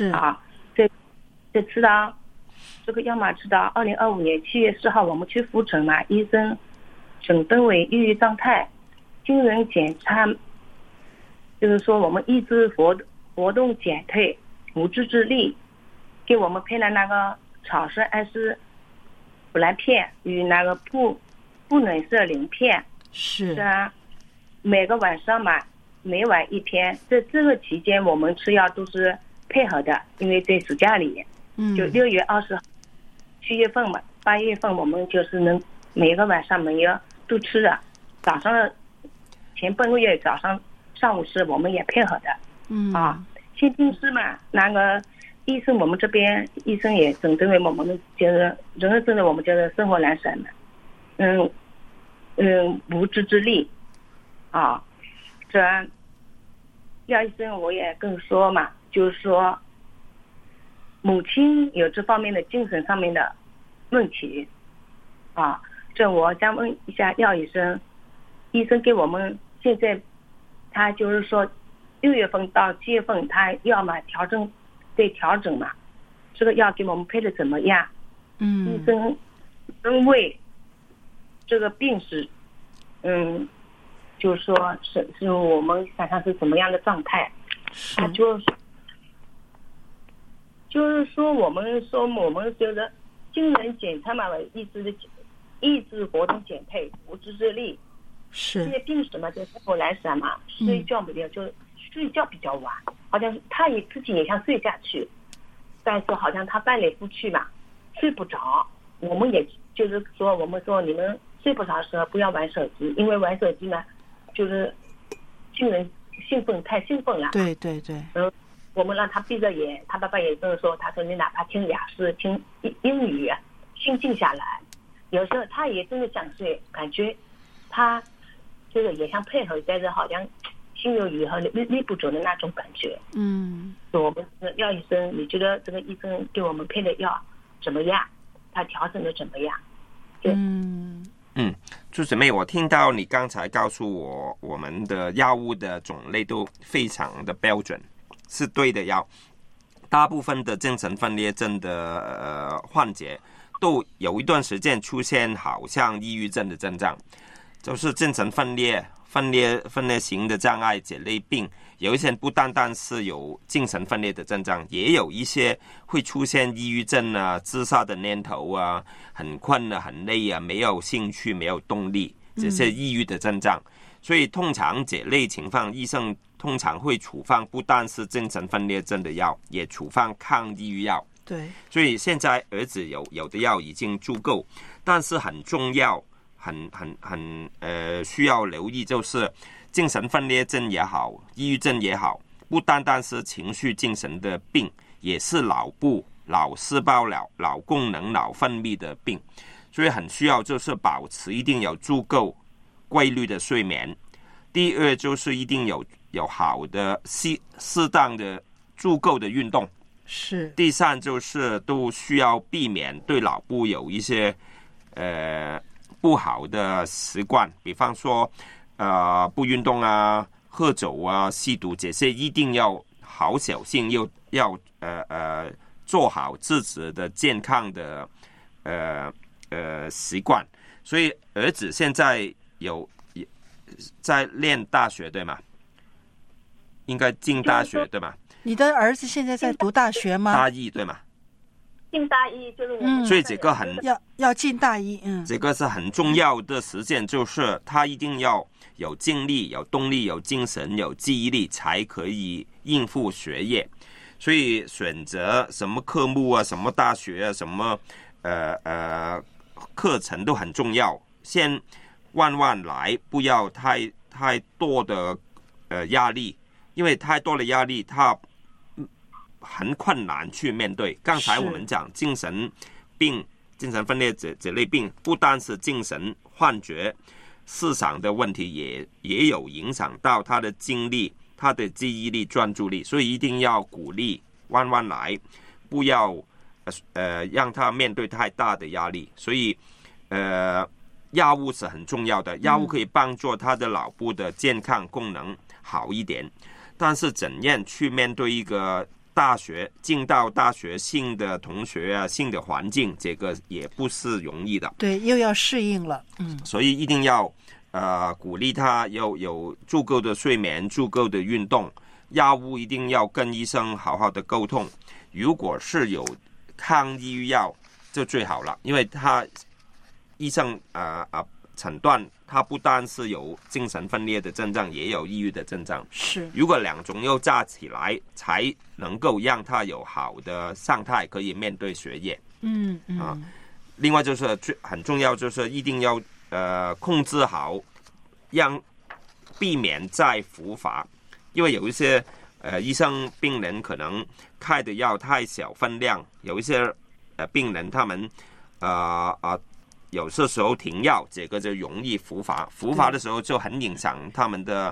这吃到这个药嘛，吃到2025年7月4号我们去复诊嘛，医生诊断为抑郁状态，经人检查就是说我们意志活动减退，无自制力，给我们配了那个草酸艾司普莱片与那个布暖色灵片，每个晚上嘛，每晚1片。这个期间我们吃药都是配合的，因为在暑假里，就6月20号7月份嘛，8月份我们就是能每个晚上没有都吃的，早上前半个月早上上午吃我们也配合的，先定是嘛，那个医生我们这边医生也诊断为我们就是人人真的我们就是生活懒散的，无自制力这廖医生我也跟说嘛，就是说母亲有这方面的精神上面的问题这我想问一下廖医生，医生给我们现在他就是说6月份到7月份他药嘛调整嘛，这个药给我们配的怎么样？医生因为这个病史就是说是我们想想是什么样的状态，他就是说我们觉得经人检查嘛，意志活动减退，无自制力，这些病史嘛就生活懒散嘛，睡觉比较晚，好像他也自己也想睡下去，但是好像他翻来覆去嘛，睡不着。我们也就是说，我们说你们睡不着的时候不要玩手机，因为玩手机呢，就是令人太兴奋了。 对。 我们让他闭着眼，他爸爸也这么说，他说你哪怕听雅思、听英语，心静下来。有时候他也真的想睡，感觉他这个也想配合，但是好像心有余和力不足的那种感觉。我们廖医生，你觉得这个医生给我们配的药怎么样？他调整的怎么样？ 朱姊妹，我听到你刚才告诉我们的药物的种类都非常的标准，是对的药。大部分的精神分裂症的患者都有一段时间出现好像抑郁症的症状，就是精神分裂型的障碍这类病，有一些不单单是有精神分裂的症状，也有一些会出现抑郁症啊、自杀的念头啊、很困啊、很累啊、没有兴趣、没有动力，这些抑郁的症状。所以通常这类情况，医生通常会处方不单是精神分裂症的药，也处方抗抑郁药。 对， 所以现在儿子有的药已经足够，但是很重要。需要留意，就是精神分裂症也好，抑郁症也好，不单单是情绪精神的病，也是脑部、脑细胞、脑功能、脑分泌的病，所以很需要就是保持一定有足够规律的睡眠。第二就是一定有好的适当的足够的运动。 是。 第三就是都需要避免对脑部有一些不好的习惯，比方说不运动啊、喝酒啊、吸毒，这些一定要好小心，要做好自己的健康的习惯。所以儿子现在有在念大学对吗？应该进大学对吗？ 你的儿子现在在读大学吗？ 大一对吗？ 进大一就是我们， 所以这个要进大一， 这个是很重要的实践，就是他一定要有精力、有动力、有精神、有记忆力，才可以应付学业。所以选择什么科目啊、什么大学啊、什么课程都很重要，先慢慢来，不要太多的压力，因为太多的压力他很困难去面对。刚才我们讲精神病、精神分裂这类病，不单是精神幻觉、思想的问题，也有影响到他的精力、他的记忆力、专注力，所以一定要鼓励慢慢来，不要让他面对太大的压力。所以药物是很重要的，药物可以帮助他的脑部的健康功能好一点，但是怎样去面对一个进到大学新的同学啊、新的环境，这个也不是容易的。 对，又要适应了。 所以一定要鼓励他有足够的睡眠、足够的运动。药物一定要跟医生好好的沟通。如果是有抗抑郁药就最好了，因为医生诊断他不单是有精神分裂的症状，也有抑郁的症状。 是， 如果两种又加起来，才能够让他有好的状态，可以面对学业。另外就是很重要，就是一定要控制好，让避免再复发。因为有一些医生病人可能开的药太小分量，有一些病人他们有些时候停药，这个就容易复发。复发的时候就很影响他们的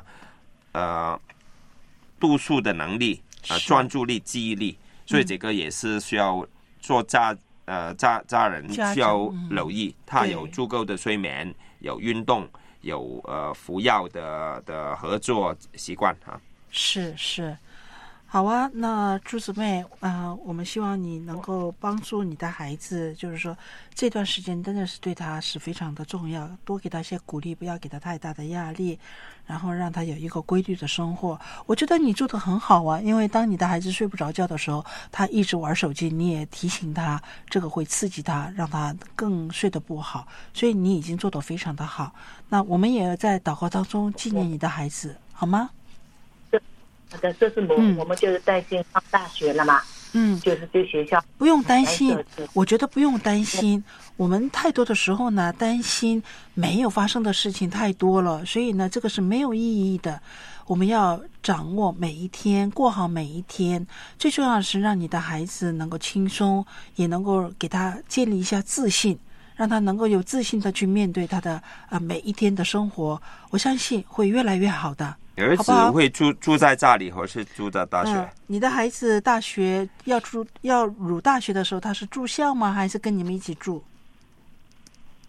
读书的能力、专注力、记忆力，所以这个也是需要做家人需要留意，他有足够的睡眠、有运动、有服药的合作习惯哈。 是。好啊，那朱姊妹我们希望你能够帮助你的孩子，就是说这段时间真的是对他是非常的重要，多给他一些鼓励，不要给他太大的压力，然后让他有一个规律的生活。我觉得你做得很好啊，因为当你的孩子睡不着觉的时候，他一直玩手机，你也提醒他，这个会刺激他，让他更睡得不好，所以你已经做得非常的好。那我们也在祷告当中纪念你的孩子，好吗？ 好的，这是我们就是担心上大学了嘛。就是对学校不用担心，我觉得不用担心。我们太多的时候呢，担心没有发生的事情太多了，所以呢，这个是没有意义的。我们要掌握每一天，过好每一天。最重要的是让你的孩子能够轻松，也能够给他建立一下自信，让他能够有自信的去面对他的每一天的生活。我相信会越来越好的。 儿子会住在家里，或是住在大学？ 你的孩子大学要入大学的时候，他是住校吗？还是跟你们一起住？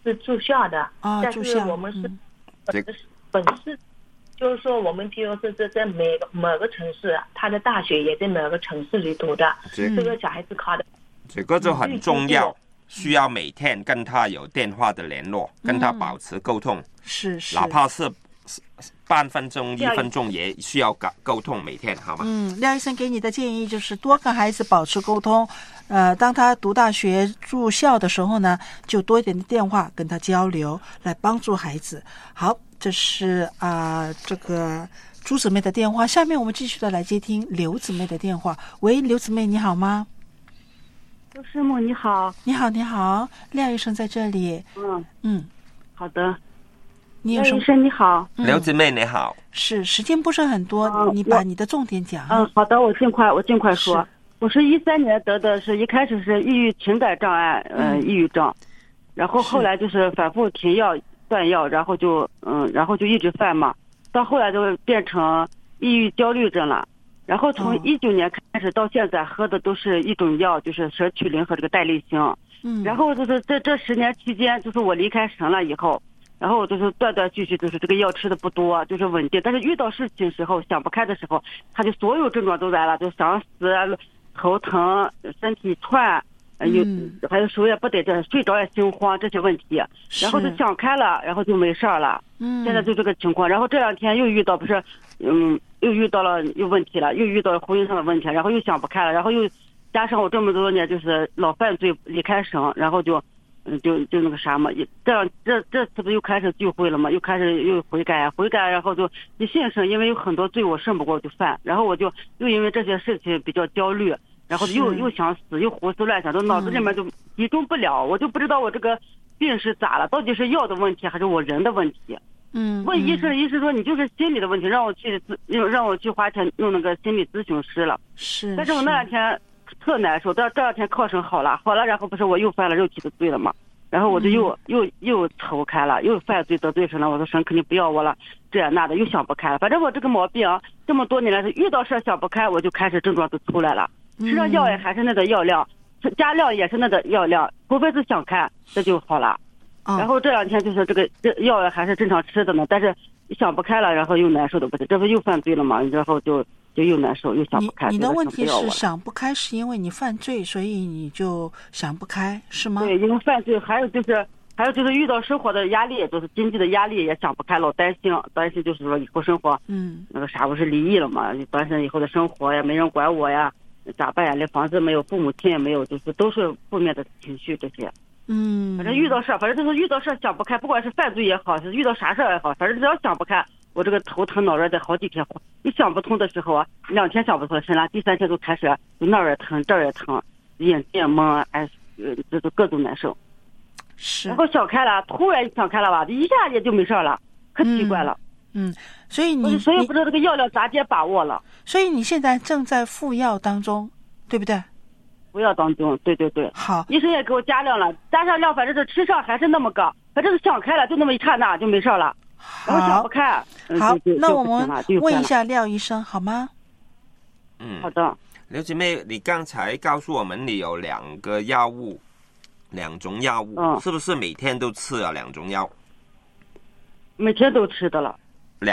是住校的，但住校是我们是本市，就是说我们譬如说是在某个城市，他的大学也在某个城市里读的，这个小孩子考的， 这个就很重要，需要每天跟他有电话的联络，跟他保持沟通， 是， 哪怕是半分钟、1分钟也需要沟通，每天好吗？ 廖医生给你的建议就是多跟孩子保持沟通，当他读大学住校的时候呢，就多一点的电话跟他交流，来帮助孩子。好，这是这个朱姊妹的电话。下面我们继续的来接听刘姊妹的电话。喂，刘姊妹你好吗？ 周师母你好。 你好，你好，廖医生在这里。 好的。 廖医生你好。 刘姊妹你好。 是，时间不是很多，你把你的重点讲。 好的，我尽快说。我是13年得的，是一开始是抑郁情感障碍，抑郁症，然后后来就是反复停药断药，然后就一直犯嘛，到后来就变成抑郁焦虑症了。然后从19年开始到现在喝的都是一种药，就是舍曲灵和这个代利星。然后就是这10年期间，就是我离开神了以后，然后我就是断断续续，就是这个药吃的不多，就是稳定。但是遇到事情时候想不开的时候，他就所有症状都来了，就想死、头疼、身体窜，还有手也不得劲，睡着也心慌这些问题。然后就想开了，然后就没事了。现在就这个情况。然后这2天又遇到又遇到了问题了，又遇到婚姻上的问题，然后又想不开了，然后又加上我这么多年就是老犯罪离开神，然后就那个啥嘛，这次不又开始聚会了嘛，又开始又悔改，然后就一信神，因为有很多罪我胜不过就犯，然后我就又因为这些事情比较焦虑，然后又想死，又胡思乱想，都脑子里面就集中不了，我就不知道我这个病是咋了，到底是药的问题还是我人的问题。问医生说你就是心理的问题，让我去花钱用那个心理咨询师了。但是我那2天特难受，这2天靠神好了，然后不是我又犯了肉体的罪了嘛，然后我就又抽开了，又犯罪得罪神了，我说神肯定不要我了，这样那的又想不开了。反正我这个毛病这么多年来是遇到事想不开，我就开始症状就出来了，吃上药也还是那个药量，加量也是那个药量，除非是想开这就好了。然后这2天就是这药还是正常吃的呢，但是想不开了，然后又难受的不行，这不又犯罪了嘛，然后就又难受又想不开。 你的问题是想不开是因为你犯罪，所以你就想不开是吗？ 对，因为犯罪，还有就是遇到生活的压力，就是经济的压力也想不开，老担心就是说以后生活那个啥，不是离异了嘛，担心以后的生活呀，没人管我呀，咋办呀，连房子没有，父母亲也没有，就是都是负面的情绪这些。反正遇到事想不开，不管是犯罪也好，是遇到啥事也好，反正只要想不开，我这个头疼脑热的好几天，你想不通的时候啊，2天想不通神了，第3天就开始就那儿也疼这儿也疼，眼睛也蒙，这都各种难受。然后想开了，突然想开了吧，一下也就没事了，可奇怪了。 所以不知道这个药量咋接把握了。 所以你现在正在服药当中，对不对？ 服药当中，对。 好， 医生也给我加量了，加上量，反正是吃上还是那么高，反正是想开了，就那么一刹那就没事了。然后想不开。 好，那我们问一下廖医生好吗？ 好的。 刘姐妹，你刚才告诉我们你有2种药物，是不是每天都吃啊？2种药？ 每天都吃的了。这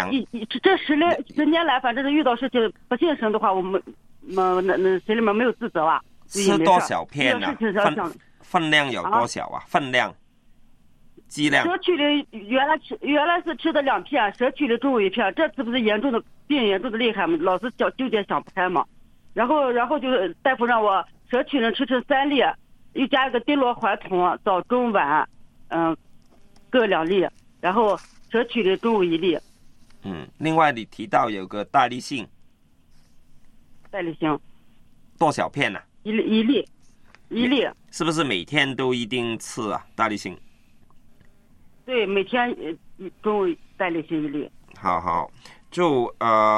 10年来，反正是遇到事情不信神的话，我们心里面没有自责啊。 吃多少片呢？分量有多少啊？分量、剂量。 舍曲里原来是吃的2片，舍曲里中午1片，这次不是严重的厉害嘛，老是纠结想不开嘛，然后就是大夫让我舍曲里吃3粒，又加一个丁罗环酮，早中晚各2粒，然后舍曲里中午1粒。 另外你提到有个代利星多少片呢？ 一粒， 是不是每天都一定吃啊？代利星？ 对，每天中午代利星1粒。 好，就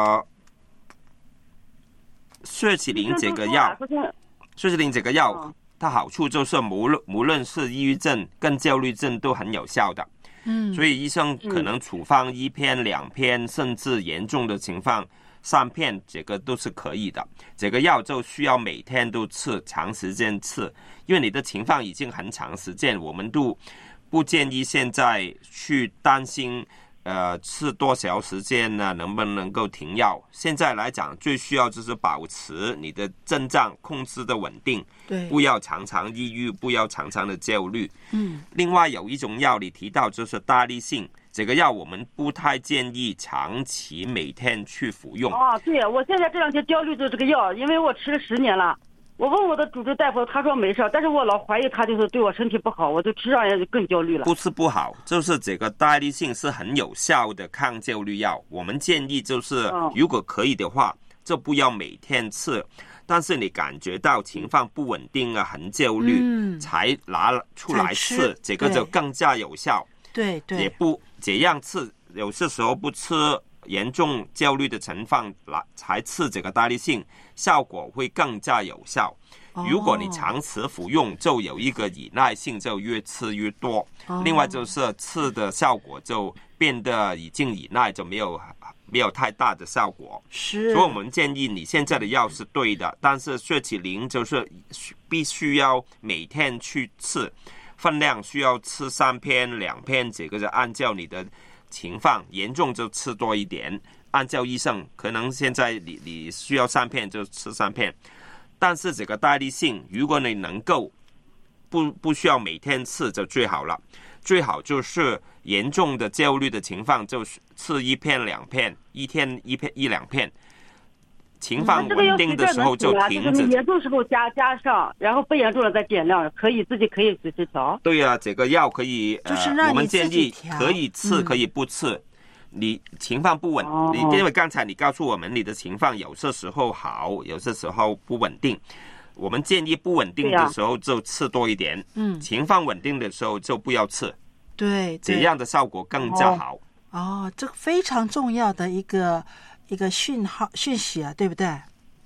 舍曲灵这个药，它好处就是无论是抑郁症跟焦虑症都很有效的。所以医生可能处方1片、2片，甚至严重的情况3片，这个都是可以的。这个药就需要每天都吃，长时间吃，因为你的情况已经很长时间，我们都不建议现在去担心吃多少时间呢，能不能够停药。现在来讲最需要就是保持你的症状控制的稳定， 对， 不要常常抑郁，不要常常的焦虑。另外有一种药你提到就是大力性，这个药我们不太建议长期每天去服用。 对，我现在这两天焦虑的这个药，因为我吃了10年了。我问我的主治大夫，他说没事，但是我老怀疑他就是对我身体不好，我就吃上也就更焦虑了。 不是不好，就是这个大力性是很有效的抗焦虑药。我们建议就是，如果可以的话，就不要每天吃。但是你感觉到情况不稳定啊，很焦虑，才拿出来吃，这个就更加有效。 对对， 也不这样吃，有些时候不吃严重焦虑的情况才吃这个大力性，效果会更加有效。如果你长期服用，就有一个依赖性，就越吃越多。另外就是吃的效果就变得已经依赖，就没有太大的效果。 是， 所以我们建议你现在的药是对的，但是血脂零就是必须要每天去吃，分量需要吃3片2片，这个就按照你的情况，严重就吃多一点，按照医生可能现在你需要3片就吃3片。但是这个大力性如果你能够不需要每天吃就最好了，最好就是严重的焦虑的情况就吃1片2片，一天1两片，情况稳定的时候就停止。 就是严重时候加上，然后不严重了再减量，自己可以随时调。 对啊，这个药可以， 就是让我们建议可以吃，可以不吃。你情况不稳，因为刚才你告诉我们你的情况有些时候好，有些时候不稳定。我们建议不稳定的时候就吃多一点，情况稳定的时候就不要吃。 对， 这样的效果更加好。 这个非常重要的一个讯息啊，对不对？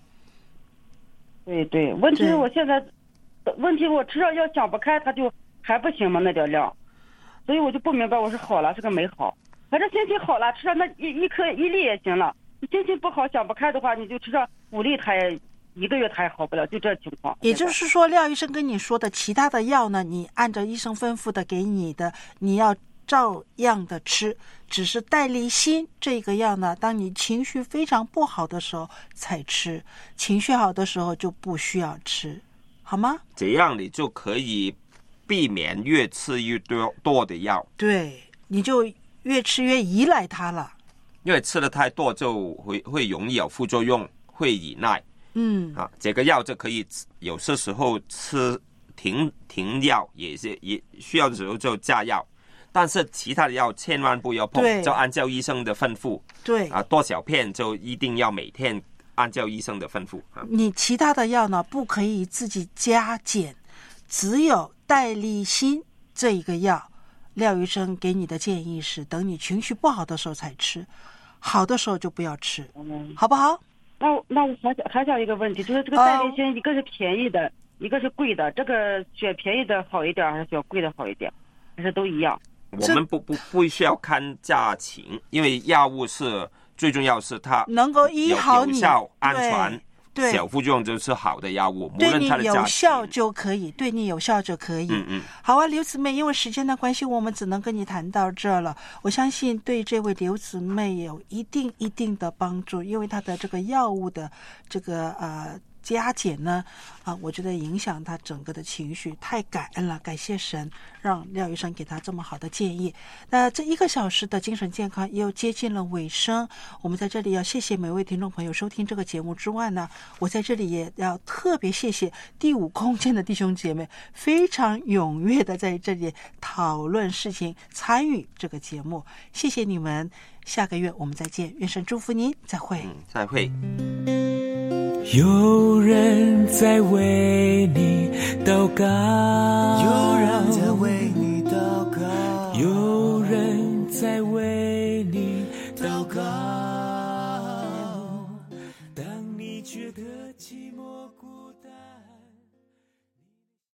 对对，问题我现在我吃了药想不开，它就还不行嘛，那点量，所以我就不明白我是好了是个没好。反正心情好了，吃上那一颗1粒也行了。你心情不好想不开的话，你就吃上5粒，它也1个月它也好不了，就这情况。 也就是说，廖医生跟你说的其他的药呢，你按照医生吩咐的给你的，你要照样的吃，只是代利辛这个药呢，当你情绪非常不好的时候才吃，情绪好的时候就不需要吃，好吗？ 这样你就可以避免越吃越多的药。 对，你就越吃越依赖它了， 因为吃的太多就会容易有副作用，会依赖。这个药就可以有些时候吃停药，也需要的时候就加药，但是其他的药千万不要碰，就按照医生的吩咐。 对多少片就一定要每天按照医生的吩咐。 你其他的药呢，不可以自己加减，只有代利辛这一个药。廖医生给你的建议是，等你情绪不好的时候才吃，好的时候就不要吃，好不好？ 那我还想一个问题，就是这个代利辛，一个是便宜的，一个是贵的，这个选便宜的好一点，还是选贵的好一点，还是都一样？ 我们不需要看价钱，因为药物是最重要，是它能够医好你， 有效、安全。小副作用就是好的药物，无对你论它的价钱有效就可以，对你有效就可以。好啊，刘姊妹，因为时间的关系，我们只能跟你谈到这了。我相信对这位刘姊妹有一定的帮助，因为她的这个药物的这个加减呢，我觉得影响他整个的情绪，太感恩了，感谢神，让廖医生给他这么好的建议。那这1个小时的精神健康又接近了尾声，我们在这里要谢谢每位听众朋友收听这个节目之外呢，我在这里也要特别谢谢第5空间的弟兄姐妹，非常踊跃的在这里讨论事情，参与这个节目，谢谢你们。下个月我们再见，愿神祝福您，再会。 再会。 有人在为你祷告，有人在为你祷告，有人在为你祷告。当你觉得寂寞孤